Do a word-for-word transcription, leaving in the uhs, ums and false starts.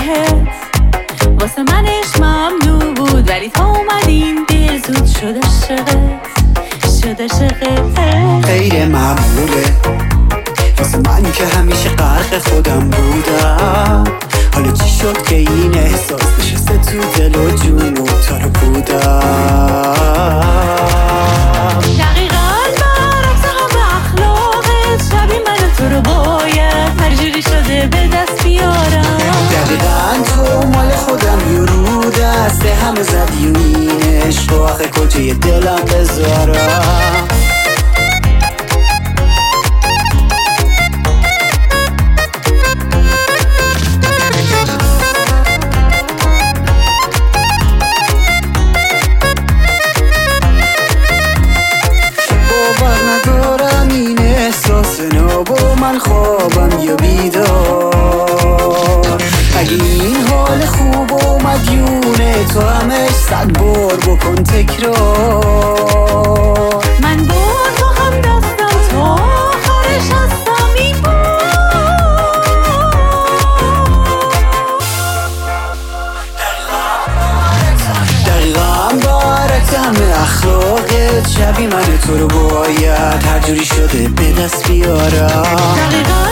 بهت. واسه من عشق ممنوع بود ولی تا اومدین دل زود شد عاشقت، شد عاشقت. غیر معموله واسه من که همیشه غرق خودم بودم. حالا چی شد که این احساس نشسته تو دل و جون و تارو بودم. دقیقاً برعکس همه اخلاقت، شبیه من و تو رو باید هر جوری شده به دست بیارم. دقیقاً تو مال خودم یه رو دست همه زدی و این عشق و آخه کجای دلم بذارم. من خوابم یا بیدار، اگه این حال خوب و مدیونه تو همش صد بار بکن تکرار. من با تو هم دستم تا آخرش هستم این بار. دقیقا برعکس همه اخلاقت، شبیه من تو رو باید هر جوری شده به دست بیارم. دقیقاً